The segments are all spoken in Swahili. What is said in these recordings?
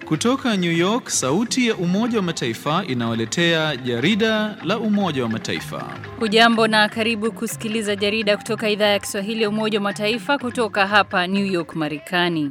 Kutoka New York, sauti ya Umoja wa Mataifa inawaletea jarida la Umoja wa Mataifa. Hujambo na karibu kusikiliza jarida kutoka idhaa ya Kiswahili ya Umoja wa Mataifa kutoka hapa New York, Marekani.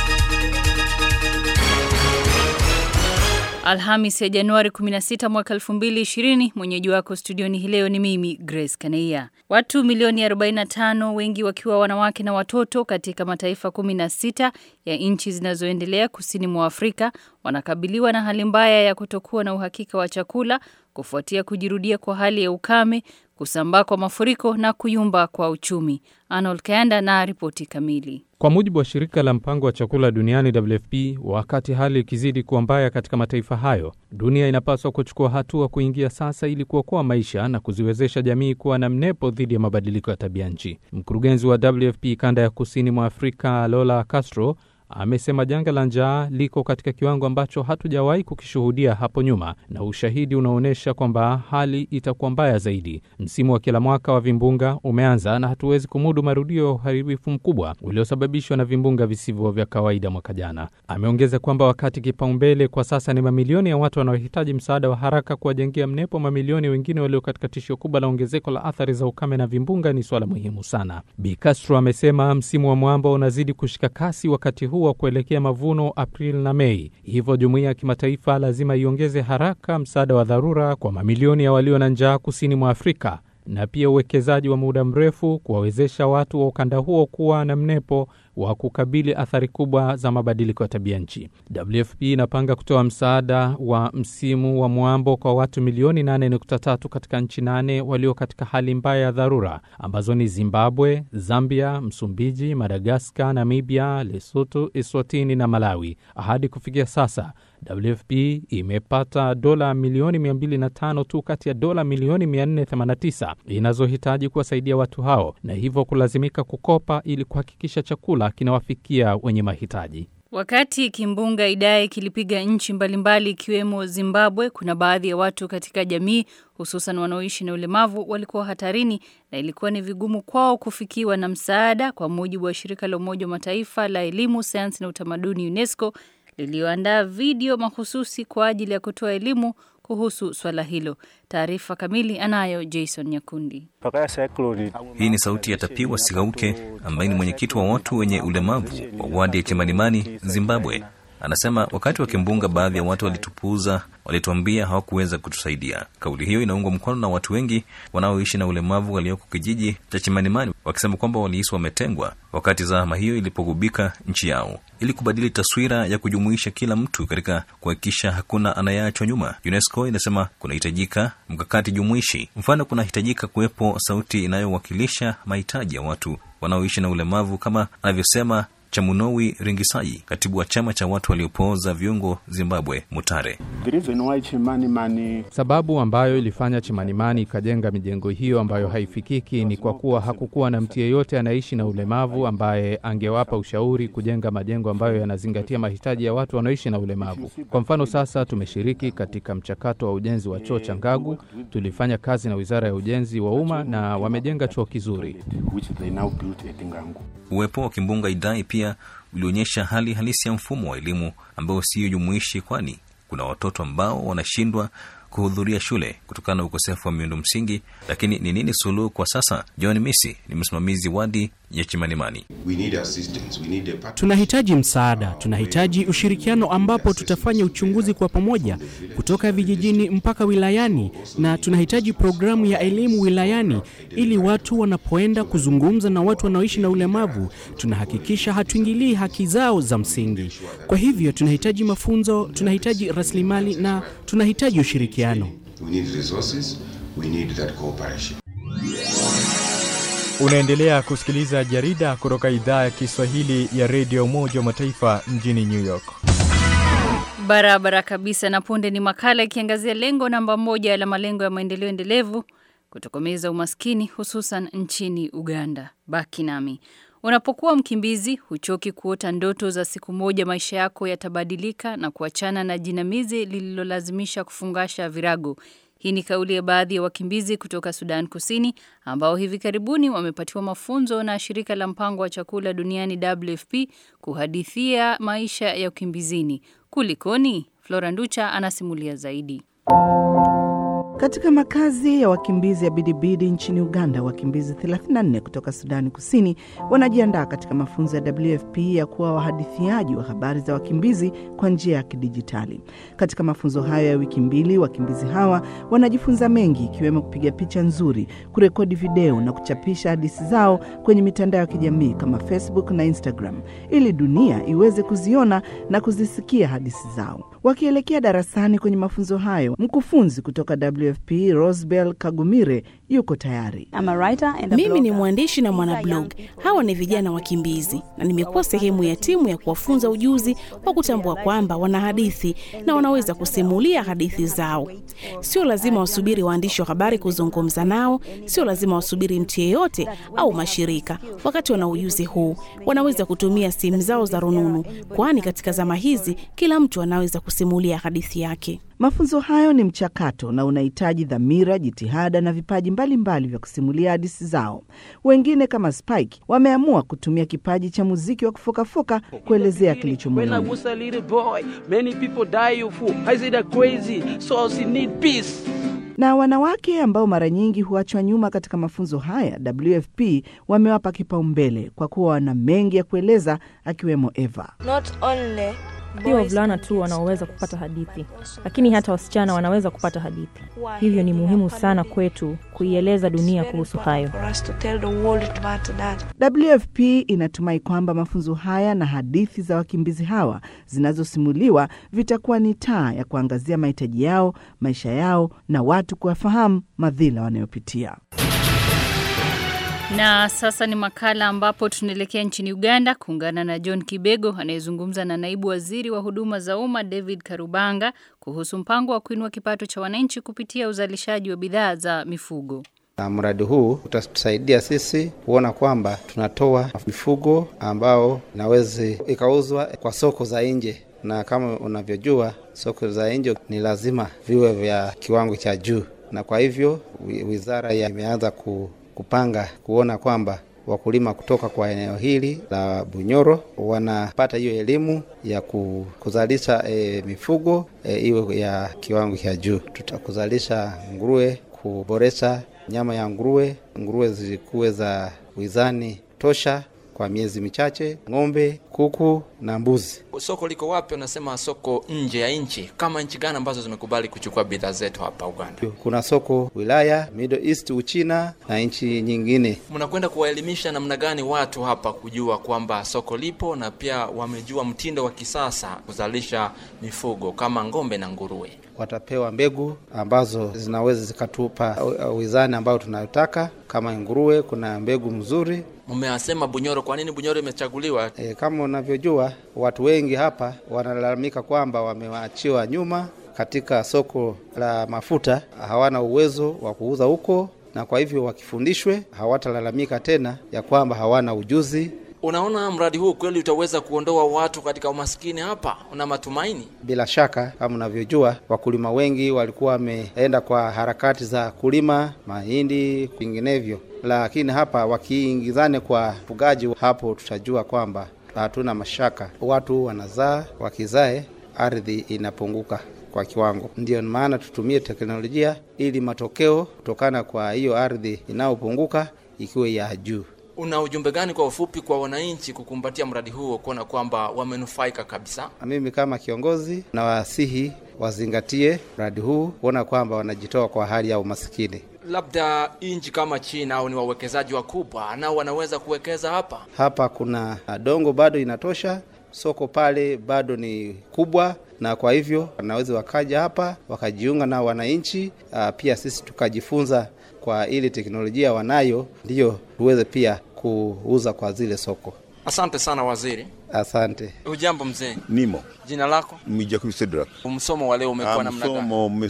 Alhamisi ya Januari 16 mwaka 2020, mwenyeji wako studioni hii leo ni mimi Grace Kaneia. Watu milioni 45, wengi wakiwa wanawake na watoto katika mataifa 16 ya nchi zinazoendelea kusini mwa Afrika wanakabiliwa na hali mbaya ya kutokuwa na uhakika wa chakula kufuatia kujirudia kwa hali ya ukame, kusambaa kwa mafuriko na kuyumba kwa uchumi. Arnold Kayanda na ripoti kamili. Kwa mujibu wa shirika la mpango wa chakula duniani WFP, wakati hali ikizidi kuwa mbaya katika mataifa hayo, dunia inapaswa kuchukua hatua kuingia sasa ili kuokoa maisha na kuziwezesha jamii kuwa na mnepo dhidi ya mabadiliko ya tabianchi. Mkurugenzi wa WFP kanda ya kusini mwa Afrika, Lola Castro, amesema janga la njaa liko katika kiwango ambacho hatujawahi kukishuhudia hapo nyuma, na ushahidi unaonyesha kwamba hali itakuwa mbaya zaidi. Msimu wa kila mwaka wa vimbunga umeanza na hatuwezi kumudu marudio ya uharibifu mkubwa uliosababishwa na vimbunga visivyo vya kawaida mwaka jana. Ameongeza kwamba wakati kipaumbele kwa sasa ni mamilioni ya watu wanaohitaji msaada wa haraka kuwajengea mnepo mamilioni wengine walio katika tishio kubwa la ongezeko la athari za ukame na vimbunga, ni swala muhimu sana. Bi Castro amesema msimu wa mwamba unazidi kushika kasi wakati huu wa kuelekea mavuno April na Mei. Hivyo jumuiya ya kimataifa lazima iongeze haraka msaada wa dharura kwa mamilioni ya walio na njaa kusini mwa Afrika, na pia uwekezaji wa muda mrefu kuwawezesha watu wa ukanda huo kuwa na mnepo wa kukabili athari kubwa za mabadiliko ya tabianchi. WFP inapanga kutoa msaada wa msimu wa mwambo kwa watu milioni 8.3 katika nchi 8 walio katika hali mbaya ya dharura, ambazo ni Zimbabwe, Zambia, Msumbiji, Madagascar, Namibia, Lesotho, Eswatini na Malawi. Hadi kufikia sasa, WFP imepata dola milioni 205 tu kati ya dola milioni 489 inazohitaji kuwasaidia watu hao, na hivyo kulazimika kukopa ili kuhakikisha chakula kinawafikia wenye mahitaji. Wakati kimbunga Idai kilipiga nchi mbalimbali ikiwemo Zimbabwe, kuna baadhi ya watu katika jamii, hususan wanaoishi na ulemavu, walikuwa hatarini na ilikuwa ni vigumu kwao kufikiwa na msaada, kwa mujibu wa shirika la Umoja wa Mataifa la elimu, sayansi na utamaduni UNESCO, lilioandaa video mahususi kwa ajili ya kutoa elimu kuhusu swala hilo. Taarifa kamili anayo Jason Nyakundi. Hii ni sauti ya Tapiwa Sigauke, ambaye ni mwenyekiti wa watu wenye ulemavu wa wadi ya Chimanimani, Zimbabwe. Anasema wakati wa kimbunga baadhi ya watu walitupuuza, walituambia hawakuweza kutusaidia. Kauli hiyo inaungwa mkono na watu wengi wanaoishi na ulemavu walioko kijiji cha Chimanimani, wakisema kwamba walihisi wametengwa wakati zahama hiyo ilipogubika nchi yao. Ili kubadili taswira ya kujumuisha kila mtu katika kuhakikisha hakuna anayeachwa nyuma, UNESCO inasema kunahitajika mkakati jumuishi. Mfano, kunahitajika kuwepo sauti inayowakilisha mahitaji ya watu wanaoishi na ulemavu, kama anavyosema Chamunowi Ringisai, katibu wa chama cha watu waliopooza viungo Zimbabwe, Mutare. Sababu ambayo ilifanya Chimanimani ikajenga mijengo hiyo ambayo haifikiki ni kwa kuwa hakukuwa na mtu yeyote anaishi na ulemavu ambaye angewapa ushauri kujenga majengo ambayo yanazingatia mahitaji ya watu wanaoishi na ulemavu. Kwa mfano, sasa tumeshiriki katika mchakato wa ujenzi wa choo cha Ngagu. Tulifanya kazi na Wizara ya Ujenzi wa Umma na wamejenga choo kizuri. Uwepo wa kimbunga Idai pia ulionyesha hali halisi ya mfumo wa elimu ambao sio jumuishi, kwani kuna watoto ambao wanashindwa kuhudhuria shule kutokana na ukosefu wa miundo msingi. Lakini ni nini suluhu kwa sasa? John Misi ni msimamizi wadi ya Chimanimani. Tunahitaji msaada, tunahitaji ushirikiano ambapo tutafanya uchunguzi kwa pamoja kutoka vijijini mpaka wilayani, na tunahitaji programu ya elimu wilayani ili watu wanapoenda kuzungumza na watu wanaoishi na ulemavu, tunahakikisha hatuingilii haki zao za msingi. Kwa hivyo tunahitaji mafunzo, tunahitaji rasilimali na tunahitaji ushirikiano. Unaendelea kusikiliza jarida kutoka idhaa ya Kiswahili ya Radio Umoja wa Mataifa mjini New York. Barabara kabisa, na punde ni makala ikiangazia lengo namba 1 la malengo ya maendeleo endelevu, kutokomeza umaskini hususan nchini Uganda. Baki nami. Unapokuwa mkimbizi, huchoki kuota ndoto za siku moja maisha yako yatabadilika na kuachana na jinamizi lililolazimisha kufungasha virago. Hii ni kauli ya baadhi ya wakimbizi kutoka Sudan Kusini ambao hivi karibuni wamepatiwa mafunzo na shirika la mpango wa chakula duniani WFP kuhadithia maisha ya ukimbizini. Kulikoni? Flora Nducha anasimulia zaidi. Katika makazi ya wakimbizi ya Bidibidi nchini Uganda, wakimbizi 34 kutoka Sudani Kusini wanajiandaa katika mafunzo ya WFP ya kuwa wahadithiaji wa habari za wakimbizi kwa njia ya kidijitali. Katika mafunzo hayo ya wiki 2, wakimbizi hawa wanajifunza mengi, ikiwemo kupiga picha nzuri, kurekodi video na kuchapisha hadithi zao kwenye mitandao ya kijamii kama Facebook na Instagram, ili dunia iweze kuziona na kuzisikia hadithi zao. Wakielekea darasani kwenye mafunzo hayo, mkufunzi kutoka WFP Rosebel Kagumire yuko tayari. Mimi ni mwandishi na mwanablog. Hawa ni vijana wakimbizi na nimekuwa sehemu ya timu ya kuwafunza ujuzi wa kutambua kwamba wana hadithi na wanaweza kusimulia hadithi zao. Sio lazima wasubiri waandishi wa habari kuzungumza nao, sio lazima wasubiri mtu yeyote au mashirika. Wakati wana ujuzi huu, wanaweza kutumia simu zao za rununu, kwani katika zama hizi kila mtu anaweza kusimulia hadithi yake. Mafunzo hayo ni mchakato na unahitaji dhamira, jitihada na vipaji mbalimbali vya kusimulia hadithi zao. Wengine kama Spike wameamua kutumia kipaji cha muziki wa kufoka kuelezea kilicho moyoni. Na wanawake ambao mara nyingi huachwa nyuma katika mafunzo haya, WFP wamewapa kipaumbele kwa kuwa wana mengi ya kueleza, akiwemo Eva. Sio wavulana tu wanaoweza kupata hadithi, lakini hata wasichana wanaweza kupata hadithi. Hivyo ni muhimu sana kwetu kuieleza dunia kuhusu hayo. WFP inatumai kwamba mafunzo haya na hadithi za wakimbizi hawa zinazosimuliwa vitakuwa ni taa ya kuangazia mahitaji yao, maisha yao na watu kuwafahamu madhila wanayopitia. Na sasa ni makala ambapo tunaelekea nchini Uganda kuungana na John Kibego anayezungumza na naibu waziri wa huduma za umma David Karubanga kuhusu mpango wa kuinua kipato cha wananchi kupitia uzalishaji wa bidhaa za mifugo. Mradi huu utatusaidia sisi kuona kwamba tunatoa mifugo ambao inaweza ikauzwa kwa soko za nje, na kama unavyojua soko za nje ni lazima viwe vya kiwango cha juu, na kwa hivyo wizara imeanza kupanga kuona kwamba wakulima kutoka kwa eneo hili la Bunyoro wanapata hiyo elimu ya kuzalisha mifugo iwe ya kiwango cha juu. Tutakuzalisha nguruwe, kuboresha nyama ya nguruwe zikuwe za wizani tosha kwa miezi michache, ng'ombe, kuku na mbuzi. Soko liko wapi? Unasema soko nje ya nchi. Kama nchi gani ambazo zimekubali kuchukua bidhaa zetu hapa Uganda? Kuna soko wilaya, Middle East, Uchina na nchi nyingine. Mnakwenda kuwaelimisha namna gani watu hapa kujua kwamba soko lipo na pia wamejua mtindo wa kisasa kuzalisha mifugo kama ng'ombe na nguruwe? Watapewa mbegu ambazo zinaweza zikatupa wizani ambao tunayotaka. Kama nguruwe kuna mbegu mzuri. Mmeasema Bunyoro, kwa nini Bunyoro imechaguliwa? Kama unavyojua watu wengi hapa wanalalamika kwamba wamewaachiwa nyuma katika soko la mafuta, hawana uwezo wa kuuza huko, na kwa hivyo wakifundishwe hawatalalamika tena ya kwamba hawana ujuzi. Unaona mradi huu kweli utaweza kuondoa watu katika umaskini hapa? Una matumaini? Bila shaka, kama unavyojua wakulima wengi walikuwa wameenda kwa harakati za kulima mahindi vinginevyo, lakini hapa wakiingizane kwa fugaji, hapo tutajua kwamba hatuna mashaka. Watu wanazaa, wakizae ardhi inapunguka kwa kiwango. Ndio maana tutumie teknolojia ili matokeo kutokana kwa hiyo ardhi inayopunguka ikiwe ya juu. Una ujumbe gani kwa ufupi kwa wananchi kukumbatia mradi huu kuona kwamba wamenufaika kabisa? Mimi kama kiongozi na wasihi wazingatie mradi huu, kuona kwamba wanajitoa kwa hali ya umasikini. Labda nchi kama China au ni wawekezaji wakubwa nao wanaweza kuwekeza hapa? Hapa kuna dongo bado inatosha, soko pale bado ni kubwa, na kwa hivyo wanaweza wakaja hapa wakajiunga na wananchi, pia sisi tukajifunza kwa ile teknolojia wanayo, ndio tuweze pia kuuza kwa zile soko. Asante sana waziri. Asante. Ujambo mzee? Nimo. Jina lako? Mwijaku Cedric. Msomo wa leo umekuwa namna gani?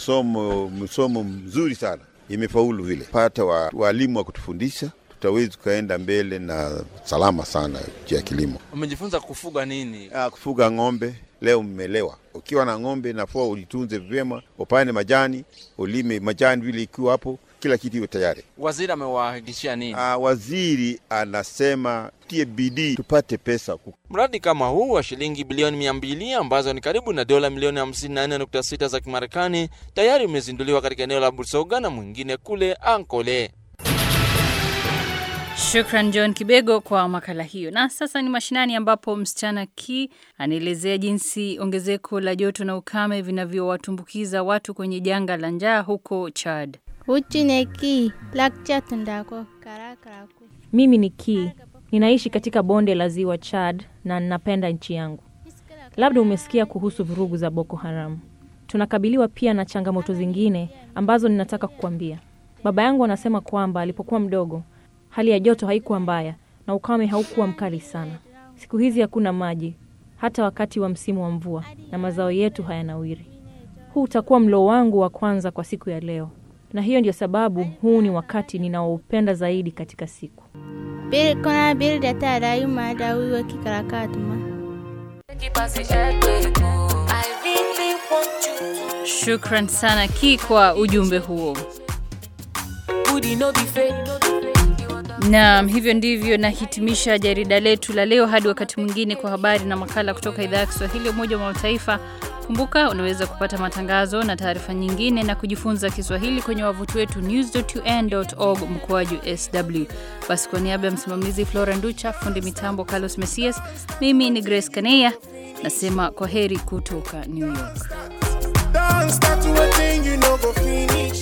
Msomo mzuri sana. Imefaulu vile. Pata walimu wa kutufundisha, tutaweza kaenda mbele na salama sana ya kilimo. Umejifunza kufuga nini? Kufuga ng'ombe. Leo mmelewa. Ukiwa na ng'ombe nafua ulitunze vyema, upande majani, ulime majani vile ikiwa hapo, kila kitu iwe tayari. Waziri amewahakikishia nini? Waziri anasema tie bidii tupate pesa. Mradi kama huu wa shilingi bilioni 200 ambazo ni karibu na dola milioni 54.6 za Kimarekani tayari umezinduliwa katika eneo la Busoga na mwingine kule Ankole. Shukran John Kibego kwa makala hiyo. Na sasa ni mashinani ambapo msichana Ki anaelezea jinsi ongezeko la joto na ukame vinavyowatumbukiza watu kwenye janga la njaa huko Chad. Mimi ni Ki. Ninaishi katika bonde la ziwa Chad na ninapenda nchi yangu. Labda umesikia kuhusu vurugu za Boko Haram. Tunakabiliwa pia na changamoto zingine ambazo ninataka kukuambia. Baba yangu anasema kwamba alipokuwa mdogo hali ya joto haikuwa mbaya na ukame haukuwa mkali sana. Siku hizi hakuna maji hata wakati wa msimu wa mvua na mazao yetu hayanawiri. Huu utakuwa mlo wangu wa kwanza kwa siku ya leo. Na hiyo ndio sababu huu ni wakati ninaoupenda zaidi katika siku. Shukran sana Ki kwa ujumbe huo. Na hivyo ndivyo nahitimisha jarida letu la leo. Hadi wakati mwingine kwa habari na makala kutoka idhaa ya Kiswahili ya Umoja wa Mataifa. Kumbuka unaweza kupata matangazo na taarifa nyingine na kujifunza Kiswahili kwenye wavuti wetu news.un.org/sw. Basi kwa niaba ya msimamizi Flora Nducha, fundi mitambo Carlos Mesias, mimi ni Grace Kaneya nasema kwaheri kutoka New York. Don't start to a thing you know go finish.